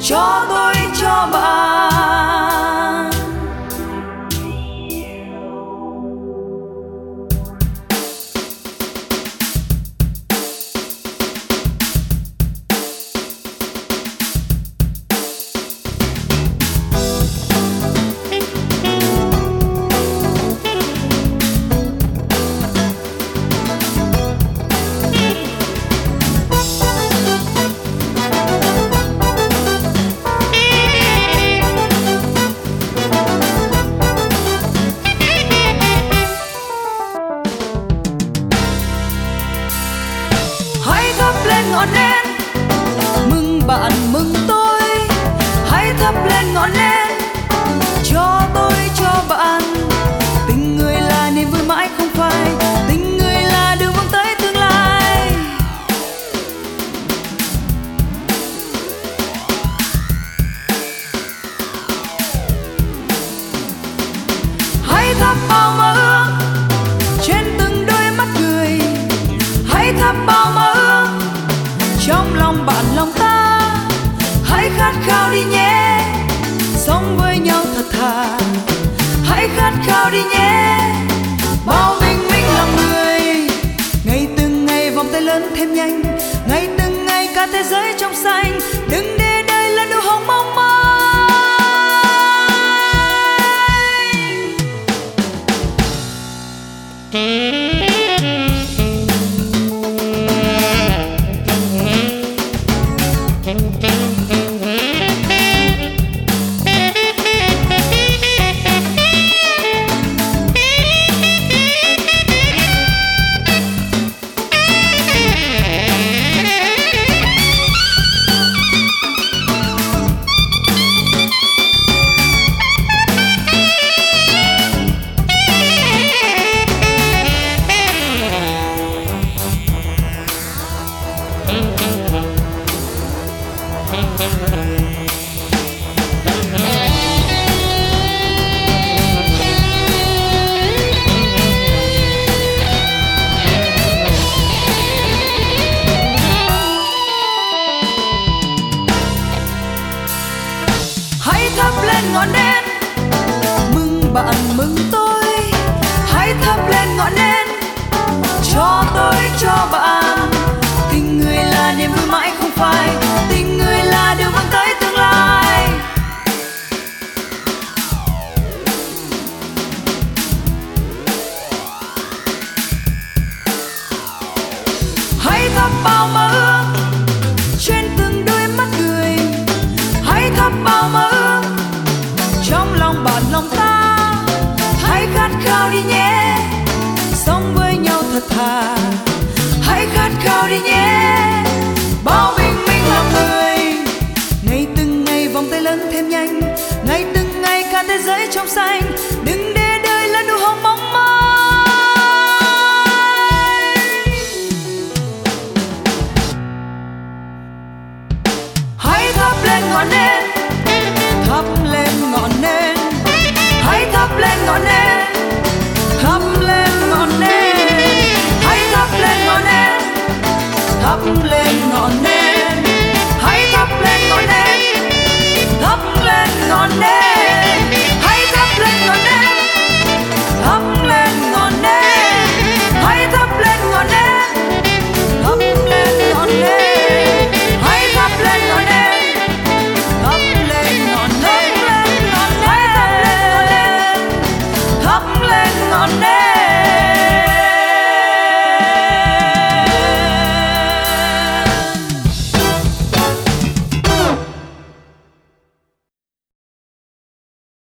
cho tôi cho bạn. Ngọn nến mừng bạn mừng tôi, hãy thắp lên ngọn nến cho tôi cho bạn. Tình người là niềm vui mãi không phai, tình người là đường hướng tới tương lai. Hãy thắp bao mơ ước trên từng đôi mắt người, hãy thắp bao mơ ước trong lòng bạn lòng ta. Hãy khát khao đi nhé, sống với nhau thật thà. Hãy khát khao đi nhé, bao bình minh lòng người. Ngày từng ngày vòng tay lớn thêm nhanh, ngày từng ngày cả thế giới trong xanh. Đừng để đời là nụ hồng mong manh. Hãy thắp lên ngọn nến mừng bạn mừng tôi, hãy thắp lên ngọn nến cho tôi cho bạn. Tình người là niềm vui mãi không phai, tình người là đường hướng tới tương lai. Hãy thắp bao mơ ước trên từng đôi mắt người, hãy thắp bao mơ ước trong lòng bạn lòng ta. Hãy khát khao đi nhé, sống với nhau thật thà. Hãy khát khao đi nhé, bao bình minh lòng người. Ngày từng ngày vòng tay lớn thêm nhanh, ngày từng ngày cả thế giới trong xanh. Đừng để đời là nụ hồng mong manh. Hãy thắp lên ngọn nến, thắp lên ngọn nến, hãy thắp lên ngọn nến, thắp lên ngọn nến, hãy thắp lên ngọn nến, thắp lên ngọn nến.